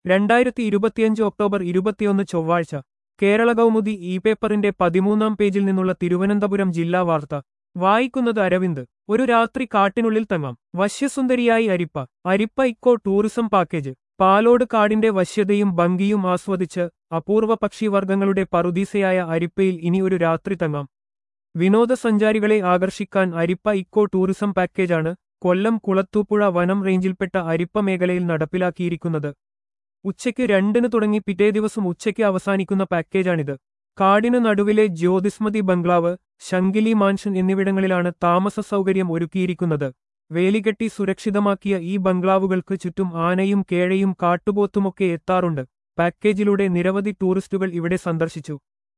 2025 October 21 ചൊവ്വാഴ്ച Kerala Kaumudi E പേപ്പറിന്റെ 13-ാം പേജിൽ നിന്നുള്ള തിരുവനന്തപുരം ജില്ലാ വാർത്ത വായിക്കുന്നത് അരവിന്ദ്. ഒരു രാത്രി കാട്ടിനുള്ളിൽ തങ്ങാം. വശ്യസുന്ദരിയായി അരിപ്പ. അരിപ്പ ഇക്കോ ടൂറിസം പാക്കേജ്. പാലോട് കാടിന്റെ വശ്യതയും ഭംഗിയും ആസ്വദിച്ച് അപൂർവ പക്ഷിവർഗങ്ങളുടെ പറുദീസയായ അരിപ്പയിൽ ഇനി ഒരു രാത്രി തങ്ങാം. വിനോദസഞ്ചാരികളെ ആകർഷിക്കാൻ അരിപ്പ ഇക്കോ ടൂറിസം പാക്കേജാണ് കൊല്ലം കുളത്തൂപ്പുഴ വനം റേഞ്ചിൽപ്പെട്ട അരിപ്പ മേഖലയിൽ നടപ്പിലാക്കിയിരിക്കുന്നത്. ഉച്ചയ്ക്ക് 2-ന് തുടങ്ങി പിറ്റേ ദിവസം ഉച്ചയ്ക്ക് അവസാനിക്കുന്ന പാക്കേജാണിത്. കാടിന് നടുവിലെ ജ്യോതിസ്മതി ബംഗ്ലാവ്, ശങ്കിലി മാൻഷൻ എന്നിവിടങ്ങളിലാണ് താമസ സൗകര്യം ഒരുക്കിയിരിക്കുന്നത്. വേലികെട്ടി സുരക്ഷിതമാക്കിയ ഈ ബംഗ്ലാവുകൾക്ക് ചുറ്റും ആനയും കേഴയും കാട്ടുപോത്തുമൊക്കെ എത്താറുണ്ട്. പാക്കേജിലൂടെ നിരവധി ടൂറിസ്റ്റുകൾ ഇവിടെ സന്ദർശിച്ചു.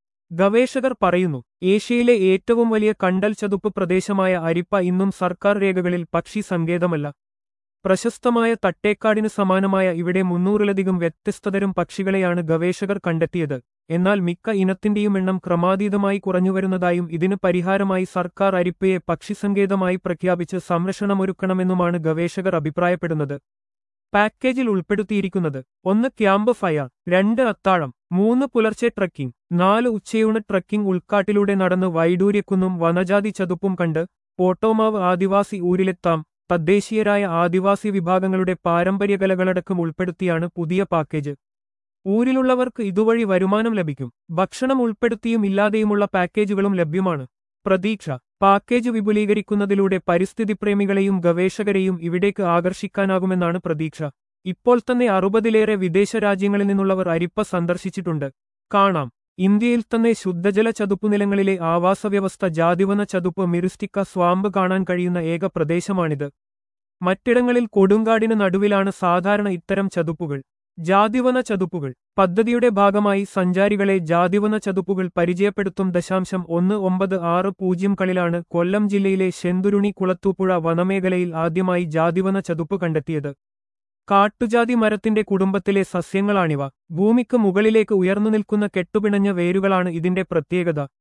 ഗവേഷകർ പറയുന്നു, ഏഷ്യയിലെ ഏറ്റവും വലിയ കണ്ടൽ ചതുപ്പ് പ്രദേശമായ അരിപ്പ ഇന്നും സർക്കാർ രേഖകളിൽ പക്ഷി സങ്കേതമല്ല. പ്രശസ്തമായ തട്ടേക്കാടിന് സമാനമായ ഇവിടെ 300-ലധികം വ്യത്യസ്തതരം പക്ഷികളെയാണ് ഗവേഷകർ കണ്ടെത്തിയത്. എന്നാൽ മിക്ക ഇനത്തിന്റെയും എണ്ണം ക്രമാതീതമായി കുറഞ്ഞുവരുന്നതായും ഇതിന് പരിഹാരമായി സർക്കാർ അരിപ്പയെ പക്ഷിസങ്കേതമായി പ്രഖ്യാപിച്ച് സംരക്ഷണമൊരുക്കണമെന്നുമാണ് ഗവേഷകർ അഭിപ്രായപ്പെടുന്നത്. പാക്കേജിൽ ഉൾപ്പെടുത്തിയിരിക്കുന്നത്: 1 ക്യാമ്പ് ഫയർ, 2 അത്താഴം, 3 പുലർച്ചെ ട്രക്കിംഗ്, 4 ഉച്ചയൂണ് ട്രക്കിംഗ്. ഉൾക്കാട്ടിലൂടെ നടന്ന് വൈഡൂര്യക്കുന്നും വനജാതി ചതുപ്പും കണ്ട് പോട്ടോമാവ് ആദിവാസി ഊരിലെത്താം. തദ്ദേശീയരായ ആദിവാസി വിഭാഗങ്ങളുടെ പാരമ്പര്യകലകളടക്കം ഉൾപ്പെടുത്തിയാണ് പുതിയ പാക്കേജ്. ഊരിലുള്ളവർക്ക് ഇതുവഴി വരുമാനം ലഭിക്കും. ഭക്ഷണം ഉൾപ്പെടുത്തിയും ഇല്ലാതെയുമുള്ള പാക്കേജുകളും ലഭ്യമാണ്. പ്രതീക്ഷ: പാക്കേജ് വിപുലീകരിക്കുന്നതിലൂടെ പരിസ്ഥിതിപ്രേമികളെയും ഗവേഷകരെയും ഇവിടേക്ക് ആകർഷിക്കാനാകുമെന്നാണ് പ്രതീക്ഷ. ഇപ്പോൾ തന്നെ 60-ലേറെ വിദേശ രാജ്യങ്ങളിൽ നിന്നുള്ളവർ അരിപ്പ സന്ദർശിച്ചിട്ടുണ്ട്. കാണാം. ഇന്ത്യയിൽ തന്നെ ശുദ്ധജല ചതുപ്പുനിലങ്ങളിലെ ആവാസവ്യവസ്ഥ ജാതിവന ചതുപ്പ് മിറിസ്റ്റിക്ക സ്വാമ്പ് കാണാൻ കഴിയുന്ന ഏക പ്രദേശമാണിത്. മറ്റിടങ്ങളിൽ കൊടുങ്കാടിന് നടുവിലാണ് സാധാരണ ഇത്തരം ചതുപ്പുകൾ. ജാതിവന ചതുപ്പുകൾ പദ്ധതിയുടെ ഭാഗമായി സഞ്ചാരികളെ ജാതിവന ചതുപ്പുകൾ പരിചയപ്പെടുത്തും. 1960 കൊല്ലം ജില്ലയിലെ ശെന്തുരുണി കുളത്തൂപ്പുഴ വനമേഖലയിൽ ആദ്യമായി ജാതിവന ചതുപ്പ് കണ്ടെത്തിയത്. കാട്ടുജാതി മരത്തിന്റെ കുടുംബത്തിലെ സസ്യങ്ങളാണിവ. ഭൂമിക്ക് മുകളിലേക്ക് ഉയർന്നു നിൽക്കുന്ന കെട്ടുപിണഞ്ഞ വേരുകളാണ് ഇതിന്റെ പ്രത്യേകത.